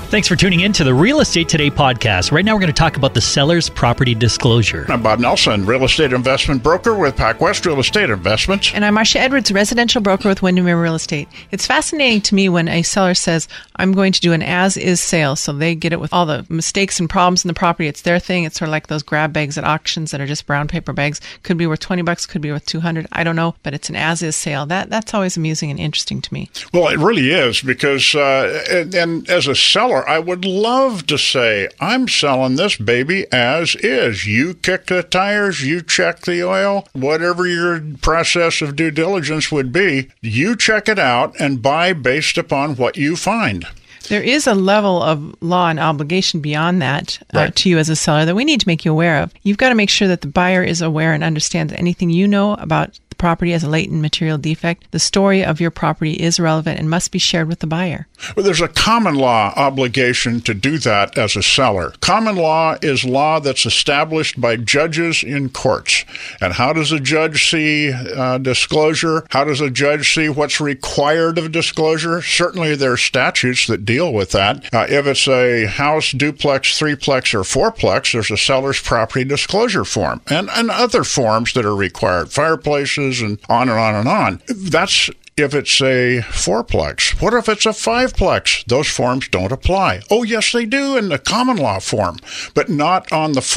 Thanks for tuning in to the Real Estate Today podcast. Right now, we're going to talk about the seller's property disclosure. I'm Bob Nelson, real estate investment broker with PacWest Real Estate Investments. And I'm Marcia Edwards, residential broker with Windermere Real Estate. It's fascinating to me when a seller says, I'm going to do an as-is sale, so they get it with all the mistakes and problems in the property. It's their thing. It's sort of like those grab bags at auctions that are just brown paper bags. Could be worth $20, could be worth $200. I don't know, but it's an as-is sale. That's always amusing and interesting to me. Well, it really is because, and as a seller, I would love to say, I'm selling this baby as is. You kick the tires, you check the oil, whatever your process of due diligence would be, you check it out and buy based upon what you find. There is a level of law and obligation beyond that to you as a seller that we need to make you aware of. You've got to make sure that the buyer is aware and understands anything you know about the property as a latent material defect. The story of your property is relevant and must be shared with the buyer. Well, there's a common law obligation to do that as a seller. Common law is law that's established by judges in courts. And how does a judge see disclosure? How does a judge see what's required of disclosure? Certainly there are statutes that deal with that. If it's a house, duplex, threeplex, or fourplex, there's a seller's property disclosure form and other forms that are required, fireplaces and on and on and on. That's if it's a fourplex. What if it's a fiveplex? Those forms don't apply. Oh, yes, they do in the common law form, but not on the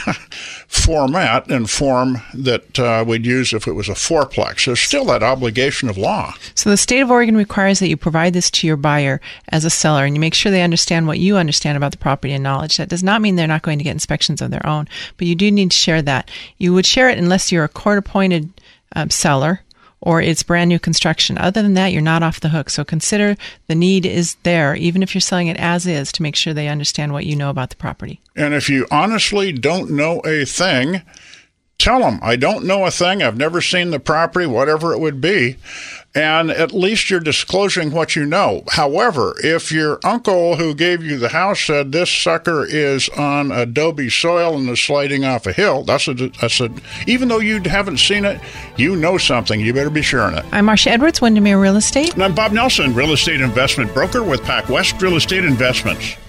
format and form that we'd use if it was a fourplex. There's still that obligation of law. So the state of Oregon requires that you provide this to your buyer as a seller, and you make sure they understand what you understand about the property and knowledge. That does not mean they're not going to get inspections of their own, but you do need to share that. You would share it unless you're a court-appointed seller or it's brand new construction. Other than that, you're not off the hook. So consider the need is there, even if you're selling it as is, to make sure they understand what you know about the property. And if you honestly don't know a thing, tell them, I don't know a thing. I've never seen the property, whatever it would be. And at least you're disclosing what you know. However, if your uncle who gave you the house said this sucker is on adobe soil and is sliding off a hill, even though you haven't seen it, you know something. You better be sharing it. I'm Marcia Edwards, Windermere Real Estate. And I'm Bob Nelson, real estate investment broker with PacWest Real Estate Investments.